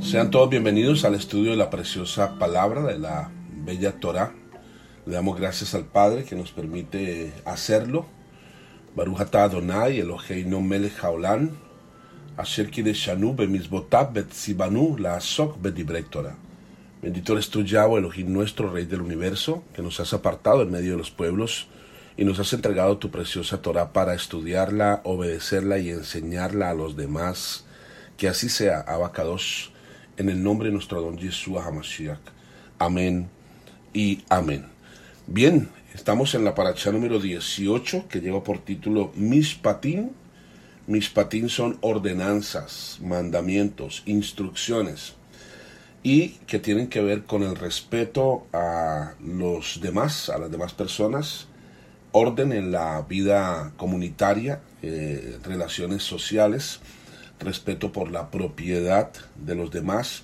Sean todos bienvenidos al estudio de la preciosa palabra de la bella Torá. Le damos gracias al Padre que nos permite hacerlo. Baruch atah Adonai Eloheinu melech haolam, asher kideshanu bemizvotav betzibanu la'asok bedivrei Torah. Bendito eres tú, Yahweh, Elohim nuestro, Rey del universo, que nos has apartado en medio de los pueblos y nos has entregado tu preciosa Torá para estudiarla, obedecerla y enseñarla a los demás. Que así sea, Abacados, en el nombre de nuestro don Yeshua HaMashiach. Amén y amén. Bien, estamos en la parashá número 18, que lleva por título Mishpatim. Mishpatim son ordenanzas, mandamientos, instrucciones, y que tienen que ver con el respeto a los demás, a las demás personas, orden en la vida comunitaria, relaciones sociales, respeto por la propiedad de los demás,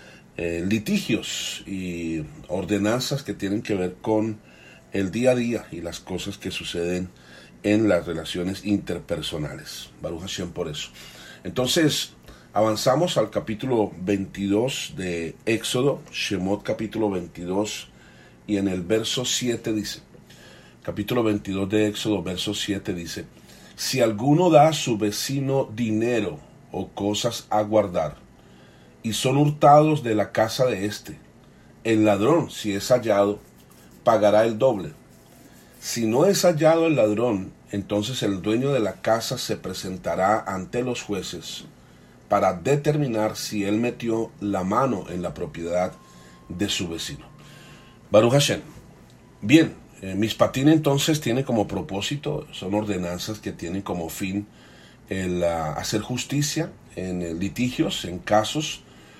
litigios y ordenanzas que tienen que ver con el día a día y las cosas que suceden en las relaciones interpersonales. Baruch Hashem por eso. Entonces, avanzamos al capítulo 22 de Éxodo, Shemot capítulo 22, y en el verso 7 dice, capítulo 22 de Éxodo, verso 7 dice, si alguno da a su vecino dinero o cosas a guardar, y son hurtados de la casa de éste, el ladrón, si es hallado, pagará el doble. Si no es hallado el ladrón, entonces el dueño de la casa se presentará ante los jueces para determinar si él metió la mano en la propiedad de su vecino. Baruch Hashem. Bien, Mishpatim entonces tiene como propósito, son ordenanzas que tienen como fin el hacer justicia en litigios, en casos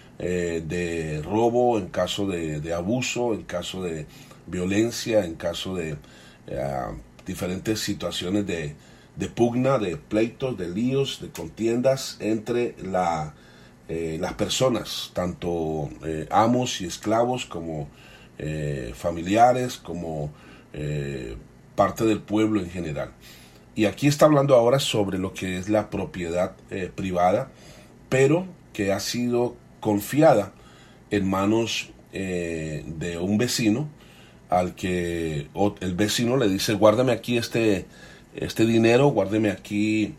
de robo, en caso de abuso, en caso de violencia, en caso de diferentes situaciones de pugna, de pleitos, de líos, de contiendas entre las personas, tanto amos y esclavos como familiares, como parte del pueblo en general. Y aquí está hablando ahora sobre lo que es la propiedad privada, pero que ha sido confiada en manos de un vecino, al que el vecino le dice, guárdame aquí este dinero, guárdeme aquí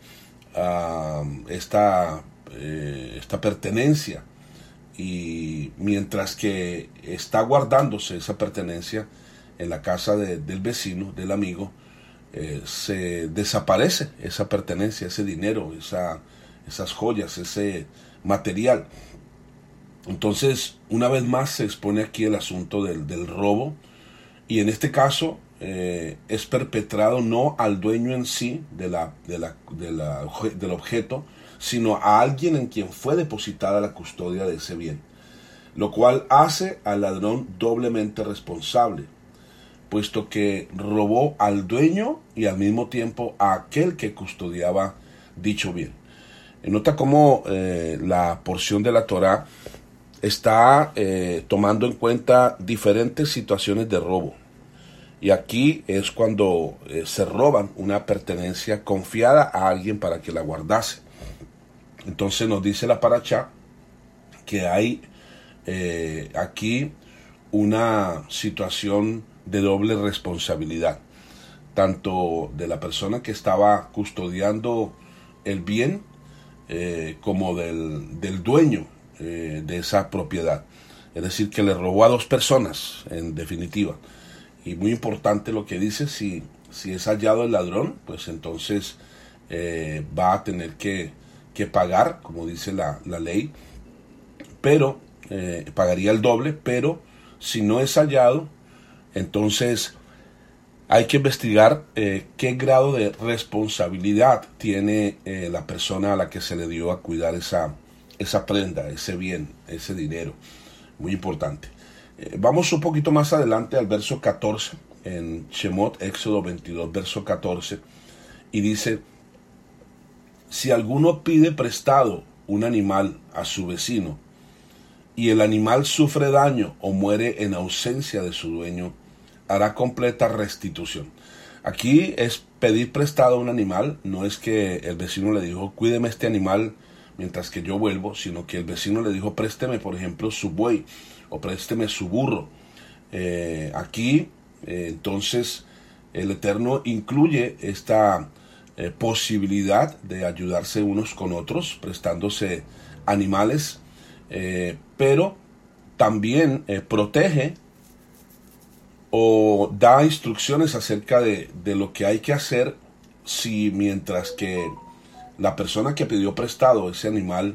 esta pertenencia. Y mientras que está guardándose esa pertenencia en la casa del vecino, del amigo, se desaparece esa pertenencia, ese dinero, esas joyas, ese material. Entonces, una vez más se expone aquí el asunto del robo, y en este caso es perpetrado no al dueño en sí del objeto, sino a alguien en quien fue depositada la custodia de ese bien, lo cual hace al ladrón doblemente responsable, puesto que robó al dueño y al mismo tiempo a aquel que custodiaba dicho bien. Nota cómo la porción de la Torá está tomando en cuenta diferentes situaciones de robo. Y aquí es cuando se roban una pertenencia confiada a alguien para que la guardase. Entonces nos dice la parashá que hay aquí una situación de doble responsabilidad, tanto de la persona que estaba custodiando el bien como del dueño de esa propiedad. Es decir, que le robó a dos personas, en definitiva. Y muy importante lo que dice, si es hallado el ladrón, pues entonces va a tener que pagar, como dice la ley, pero pagaría el doble. Pero si no es hallado, entonces hay que investigar qué grado de responsabilidad tiene la persona a la que se le dio a cuidar esa prenda, ese bien, ese dinero. Muy importante. Vamos un poquito más adelante al verso 14, en Shemot, Éxodo 22, verso 14, y dice, si alguno pide prestado un animal a su vecino, y el animal sufre daño o muere en ausencia de su dueño, hará completa restitución. Aquí es pedir prestado un animal, no es que el vecino le dijo, cuídeme este animal mientras que yo vuelvo, sino que el vecino le dijo, présteme, por ejemplo, su buey o présteme su burro. Entonces, el Eterno incluye esta posibilidad de ayudarse unos con otros, prestándose animales, pero también protege o da instrucciones acerca de lo que hay que hacer si mientras que la persona que pidió prestado ese animal,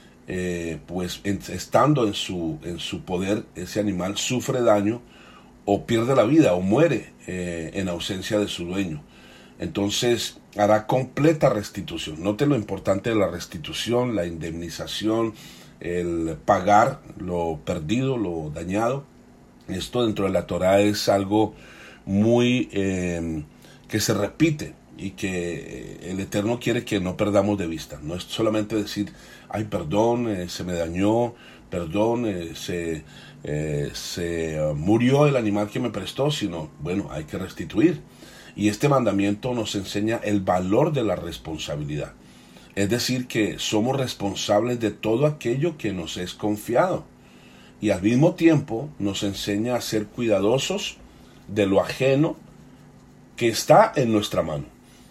estando en su poder, ese animal sufre daño o pierde la vida o muere en ausencia de su dueño. Entonces hará completa restitución. Note lo importante de la restitución, la indemnización, el pagar lo perdido, lo dañado. Esto dentro de la Torah es algo muy que se repite y que el Eterno quiere que no perdamos de vista. No es solamente decir, ay, perdón, se me dañó, perdón, se murió el animal que me prestó, sino, bueno, hay que restituir. Y este mandamiento nos enseña el valor de la responsabilidad. Es decir, que somos responsables de todo aquello que nos es confiado. Y al mismo tiempo nos enseña a ser cuidadosos de lo ajeno que está en nuestra mano.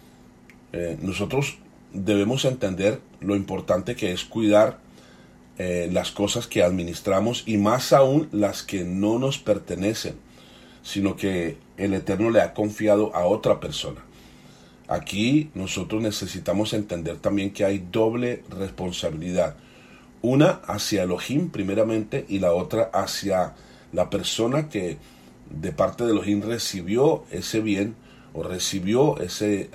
Nosotros debemos entender lo importante que es cuidar las cosas que administramos y más aún las que no nos pertenecen, sino que el Eterno le ha confiado a otra persona. Aquí nosotros necesitamos entender también que hay doble responsabilidad. Una hacia Elohim primeramente y la otra hacia la persona que de parte de Elohim recibió ese bien o recibió ese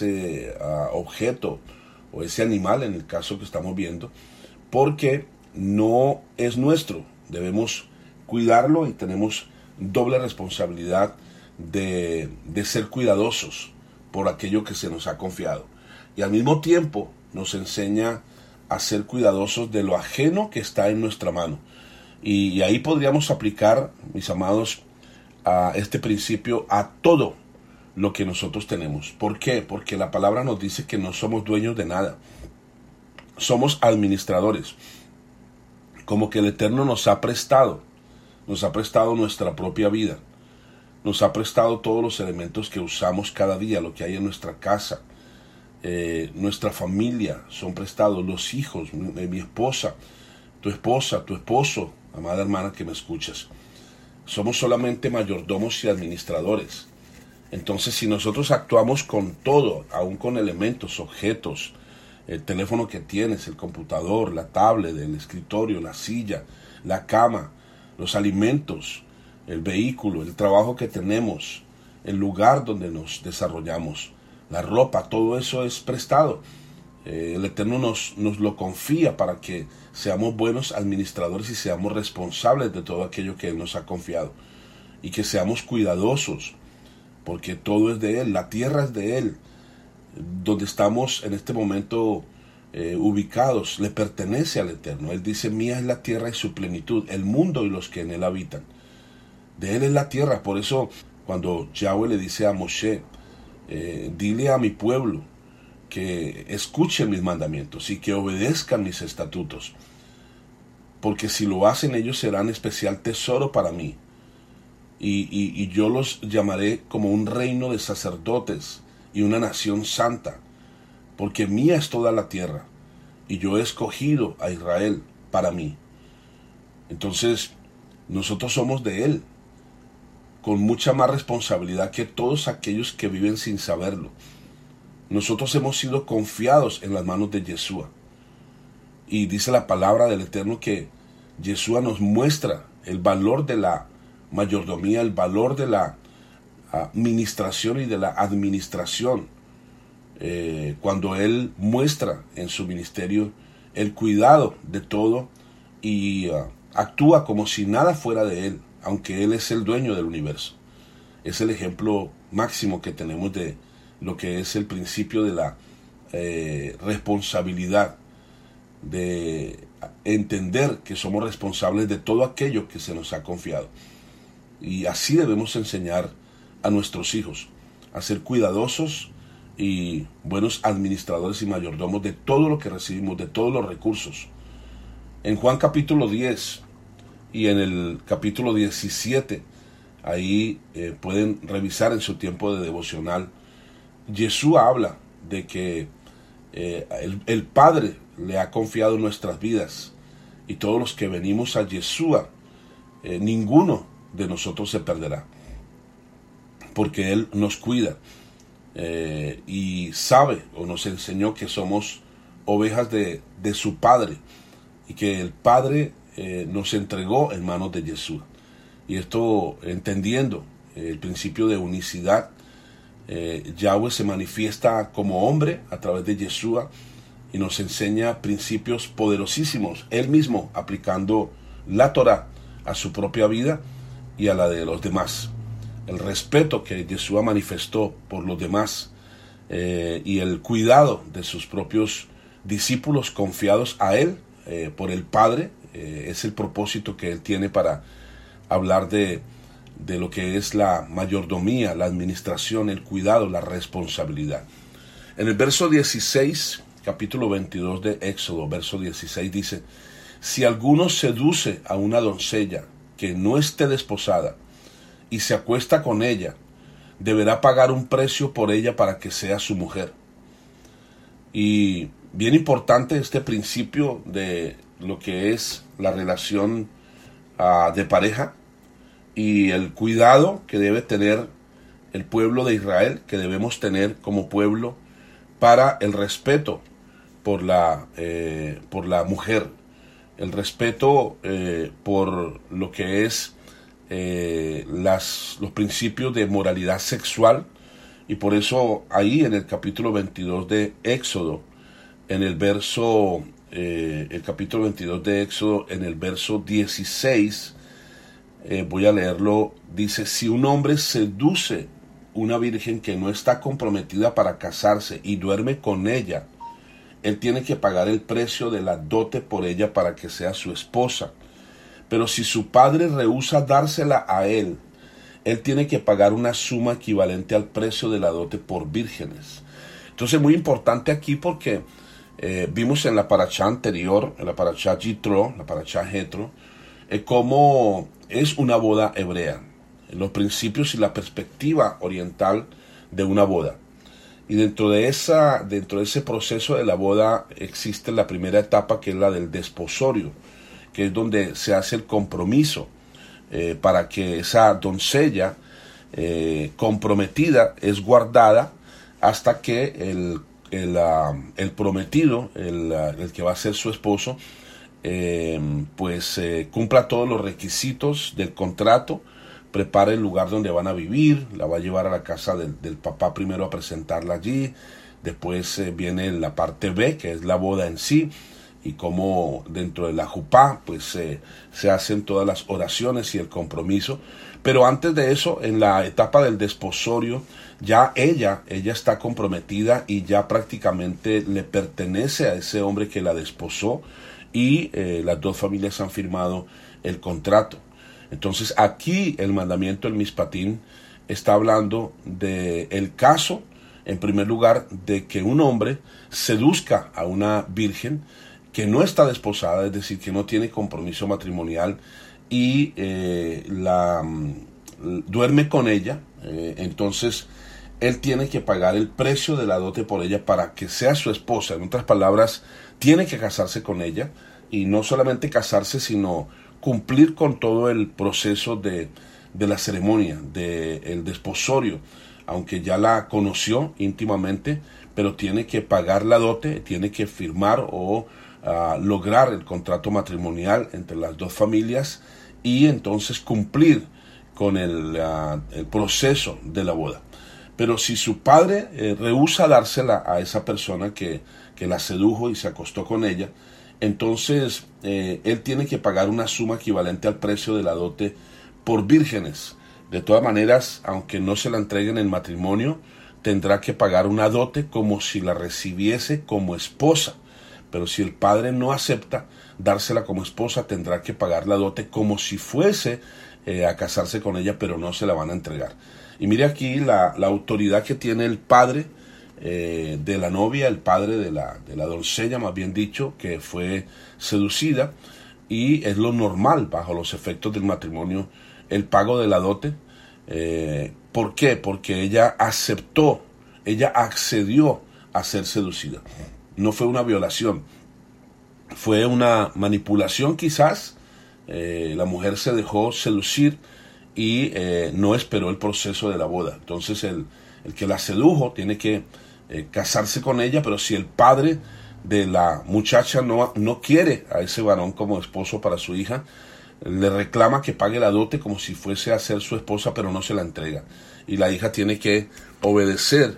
objeto o ese animal en el caso que estamos viendo, porque no es nuestro. Debemos cuidarlo y tenemos doble responsabilidad de ser cuidadosos por aquello que se nos ha confiado. Y al mismo tiempo nos enseña a ser cuidadosos de lo ajeno que está en nuestra mano. Y ahí podríamos aplicar, mis amados, a este principio a todo lo que nosotros tenemos. ¿Por qué? Porque la palabra nos dice que no somos dueños de nada. Somos administradores. Como que el Eterno nos ha prestado nuestra propia vida. Nos ha prestado todos los elementos que usamos cada día, lo que hay en nuestra casa. Nuestra familia son prestados, los hijos, mi esposa, tu esposo, amada hermana que me escuchas. Somos solamente mayordomos y administradores. Entonces, si nosotros actuamos con todo, aún con elementos, objetos, el teléfono que tienes, el computador, la tablet, el escritorio, la silla, la cama, los alimentos, el vehículo, el trabajo que tenemos, el lugar donde nos desarrollamos, la ropa, todo eso es prestado. El Eterno nos lo confía para que seamos buenos administradores y seamos responsables de todo aquello que Él nos ha confiado. Y que seamos cuidadosos, porque todo es de Él, la tierra es de Él. Donde estamos en este momento ubicados, le pertenece al Eterno. Él dice, mía es la tierra y su plenitud, el mundo y los que en él habitan. De Él es la tierra. Por eso cuando Yahweh le dice a Moshe, dile a mi pueblo que escuchen mis mandamientos y que obedezcan mis estatutos, porque si lo hacen ellos serán especial tesoro para mí, y yo los llamaré como un reino de sacerdotes y una nación santa, porque mía es toda la tierra y yo he escogido a Israel para mí. Entonces nosotros somos de Él, con mucha más responsabilidad que todos aquellos que viven sin saberlo. Nosotros hemos sido confiados en las manos de Yeshua. Y dice la palabra del Eterno que Yeshua nos muestra el valor de la mayordomía, el valor de la ministración y de la administración. Cuando Él muestra en su ministerio el cuidado de todo y actúa como si nada fuera de Él, aunque Él es el dueño del universo. Es el ejemplo máximo que tenemos de lo que es el principio de la responsabilidad, de entender que somos responsables de todo aquello que se nos ha confiado. Y así debemos enseñar a nuestros hijos, a ser cuidadosos y buenos administradores y mayordomos de todo lo que recibimos, de todos los recursos. En Juan capítulo 10 y en el capítulo 17, ahí pueden revisar en su tiempo de devocional, Yeshua habla de que el Padre le ha confiado nuestras vidas, y todos los que venimos a Yeshua, ninguno de nosotros se perderá, porque Él nos cuida y sabe o nos enseñó que somos ovejas de su Padre, y que el Padre nos entregó en manos de Yeshua. Y esto entendiendo el principio de unicidad, Yahweh se manifiesta como hombre a través de Yeshua y nos enseña principios poderosísimos, Él mismo aplicando la Torah a su propia vida y a la de los demás. El respeto que Yeshua manifestó por los demás y el cuidado de sus propios discípulos confiados a Él por el Padre, es el propósito que Él tiene para hablar de lo que es la mayordomía, la administración, el cuidado, la responsabilidad. En el verso 16, capítulo 22 de Éxodo, verso 16 dice: si alguno seduce a una doncella que no esté desposada y se acuesta con ella, deberá pagar un precio por ella para que sea su mujer. Y bien importante este principio de lo que es la relación de pareja y el cuidado que debe tener el pueblo de Israel, que debemos tener como pueblo, para el respeto por la mujer, el respeto por lo que es los principios de moralidad sexual. Y por eso ahí en el capítulo 22 de Éxodo, en el verso el capítulo 22 de Éxodo, en el verso 16, voy a leerlo, dice: si un hombre seduce una virgen que no está comprometida para casarse y duerme con ella, él tiene que pagar el precio de la dote por ella para que sea su esposa. Pero si su padre rehúsa dársela a él, él tiene que pagar una suma equivalente al precio de la dote por vírgenes. Entonces, muy importante aquí, porque vimos en la parashá anterior, en la parashá Yitro, la parashá Jetro, cómo es una boda hebrea, los principios y la perspectiva oriental de una boda. Y dentro de ese proceso de la boda existe la primera etapa, que es la del desposorio, que es donde se hace el compromiso para que esa doncella comprometida es guardada hasta que el prometido, el que va a ser su esposo, cumpla todos los requisitos del contrato, prepare el lugar donde van a vivir, la va a llevar a la casa del papá primero a presentarla allí. Después viene la parte B, que es la boda en sí, y cómo dentro de la jupá se hacen todas las oraciones y el compromiso. Pero antes de eso, en la etapa del desposorio, ya ella está comprometida y ya prácticamente le pertenece a ese hombre que la desposó, y las dos familias han firmado el contrato. Entonces aquí el mandamiento del Mishpatim está hablando del caso, en primer lugar, de que un hombre seduzca a una virgen que no está desposada, es decir, que no tiene compromiso matrimonial, y duerme con ella. Entonces él tiene que pagar el precio de la dote por ella para que sea su esposa. En otras palabras, tiene que casarse con ella, y no solamente casarse, sino cumplir con todo el proceso de la ceremonia, del desposorio, aunque ya la conoció íntimamente, pero tiene que pagar la dote, tiene que firmar o lograr el contrato matrimonial entre las dos familias, y entonces cumplir con el proceso de la boda. Pero si su padre rehúsa dársela a esa persona que la sedujo y se acostó con ella, entonces él tiene que pagar una suma equivalente al precio de la dote por vírgenes. De todas maneras, aunque no se la entreguen en matrimonio, tendrá que pagar una dote como si la recibiese como esposa. Pero si el padre no acepta dársela como esposa, tendrá que pagar la dote como si fuese a casarse con ella, pero no se la van a entregar. Y mire aquí la autoridad que tiene el padre de la novia, el padre de la doncella, más bien dicho, que fue seducida, y es lo normal bajo los efectos del matrimonio el pago de la dote. ¿Por qué? Porque ella accedió a ser seducida. No fue una violación, fue una manipulación quizás. La mujer se dejó seducir y no esperó el proceso de la boda. Entonces el que la sedujo tiene que casarse con ella, pero si el padre de la muchacha no quiere a ese varón como esposo para su hija, le reclama que pague la dote como si fuese a ser su esposa, pero no se la entrega. Y la hija tiene que obedecer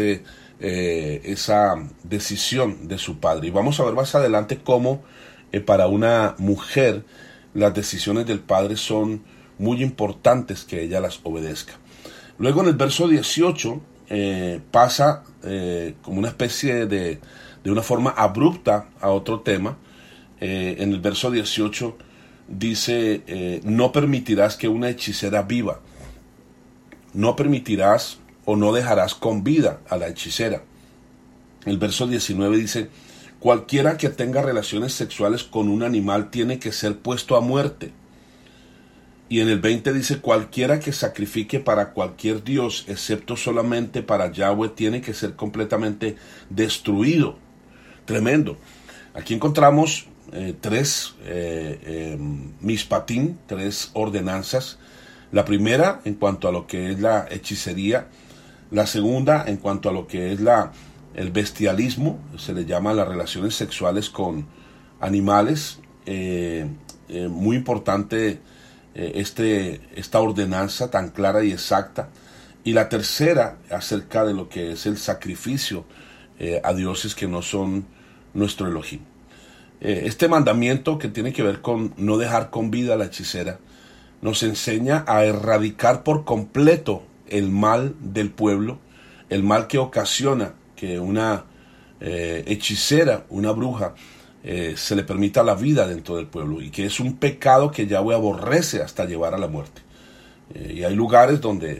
esa decisión de su padre. Y vamos a ver más adelante cómo para una mujer las decisiones del padre son muy importantes que ella las obedezca. Luego en el verso 18 pasa como una especie de una forma abrupta a otro tema. En el verso 18 dice, no permitirás que una hechicera viva. No permitirás o no dejarás con vida a la hechicera. El verso 19 dice, cualquiera que tenga relaciones sexuales con un animal tiene que ser puesto a muerte. Y en el 20 dice, cualquiera que sacrifique para cualquier dios, excepto solamente para Yahweh, tiene que ser completamente destruido. Tremendo. Aquí encontramos tres mishpatim, tres ordenanzas. La primera en cuanto a lo que es la hechicería. La segunda en cuanto a lo que es el bestialismo, se le llama las relaciones sexuales con animales. Muy importante esta ordenanza tan clara y exacta. Y la tercera acerca de lo que es el sacrificio a dioses que no son nuestro Elohim. Este mandamiento que tiene que ver con no dejar con vida a la hechicera nos enseña a erradicar por completo el mal del pueblo, el mal que ocasiona que una hechicera, una bruja, se le permita la vida dentro del pueblo, y que es un pecado que Yahweh aborrece hasta llevar a la muerte. Y hay lugares donde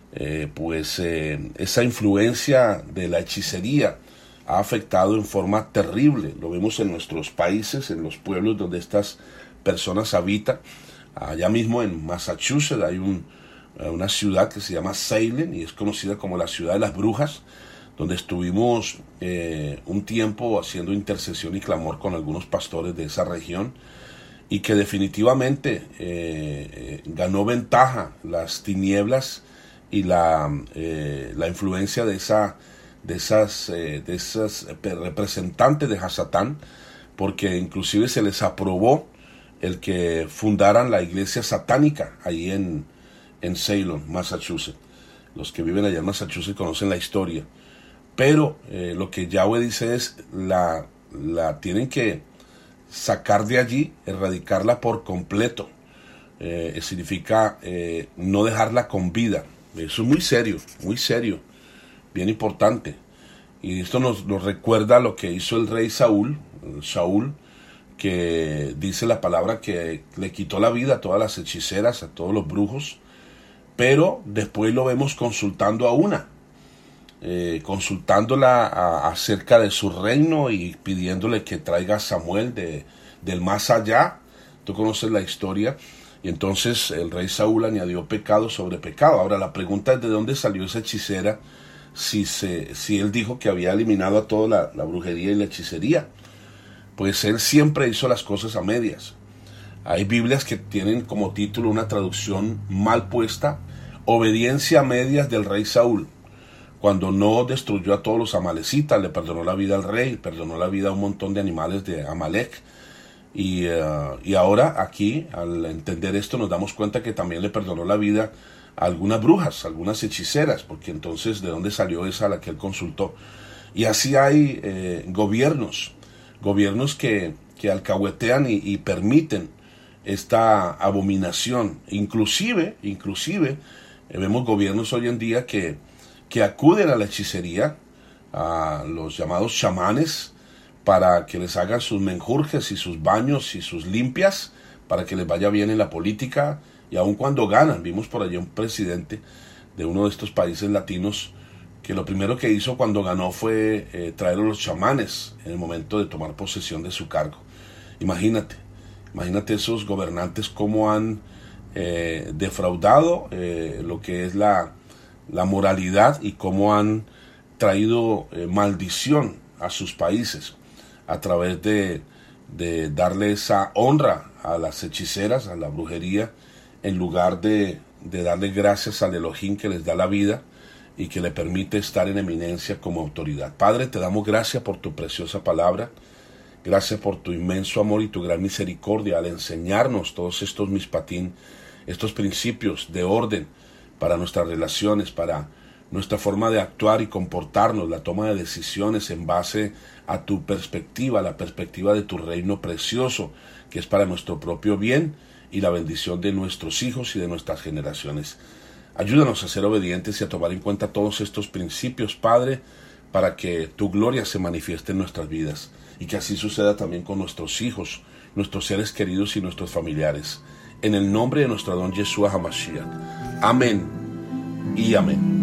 esa influencia de la hechicería ha afectado en forma terrible. Lo vemos en nuestros países, en los pueblos donde estas personas habitan. Allá mismo en Massachusetts hay una ciudad que se llama Salem y es conocida como la ciudad de las brujas, donde estuvimos un tiempo haciendo intercesión y clamor con algunos pastores de esa región, y que definitivamente ganó ventaja las tinieblas y la influencia de esas representantes de Hasatán, porque inclusive se les aprobó el que fundaran la iglesia satánica ahí en Salem, Massachusetts. Los que viven allá en Massachusetts conocen la historia. Pero lo que Yahweh dice es, la tienen que sacar de allí, erradicarla por completo. Significa no dejarla con vida. Eso es muy serio, bien importante. Y esto nos recuerda lo que hizo el rey Saúl, que dice la palabra que le quitó la vida a todas las hechiceras, a todos los brujos, pero después lo vemos consultando a una, consultándola acerca de su reino y pidiéndole que traiga a Samuel del más allá. Tú conoces la historia. Y entonces el rey Saúl añadió pecado sobre pecado. Ahora la pregunta es, ¿de dónde salió esa hechicera si él dijo que había eliminado a toda la brujería y la hechicería? Pues él siempre hizo las cosas a medias. Hay Biblias que tienen como título una traducción mal puesta: obediencia a medias del rey Saúl. Cuando no destruyó a todos los amalecitas, le perdonó la vida al rey, perdonó la vida a un montón de animales de Amalek. Y ahora aquí, al entender esto, nos damos cuenta que también le perdonó la vida a algunas brujas, algunas hechiceras, porque entonces ¿de dónde salió esa a la que él consultó? Y así hay gobiernos que alcahuetean y permiten esta abominación. Inclusive vemos gobiernos hoy en día que acuden a la hechicería, a los llamados chamanes, para que les hagan sus menjurjes y sus baños y sus limpias, para que les vaya bien en la política, y aun cuando ganan. Vimos por allá un presidente de uno de estos países latinos que lo primero que hizo cuando ganó fue traer a los chamanes en el momento de tomar posesión de su cargo. Imagínate esos gobernantes cómo han defraudado lo que es la moralidad y cómo han traído maldición a sus países a través de darle esa honra a las hechiceras, a la brujería, en lugar de darle gracias al Elohim que les da la vida y que le permite estar en eminencia como autoridad. Padre, te damos gracias por tu preciosa palabra, gracias por tu inmenso amor y tu gran misericordia al enseñarnos todos estos mishpatim, estos principios de orden para nuestras relaciones, para nuestra forma de actuar y comportarnos, la toma de decisiones en base a tu perspectiva, la perspectiva de tu reino precioso, que es para nuestro propio bien y la bendición de nuestros hijos y de nuestras generaciones. Ayúdanos a ser obedientes y a tomar en cuenta todos estos principios, Padre, para que tu gloria se manifieste en nuestras vidas y que así suceda también con nuestros hijos, nuestros seres queridos y nuestros familiares. En el nombre de nuestro Adón Yeshua HaMashiach. Amén y amén.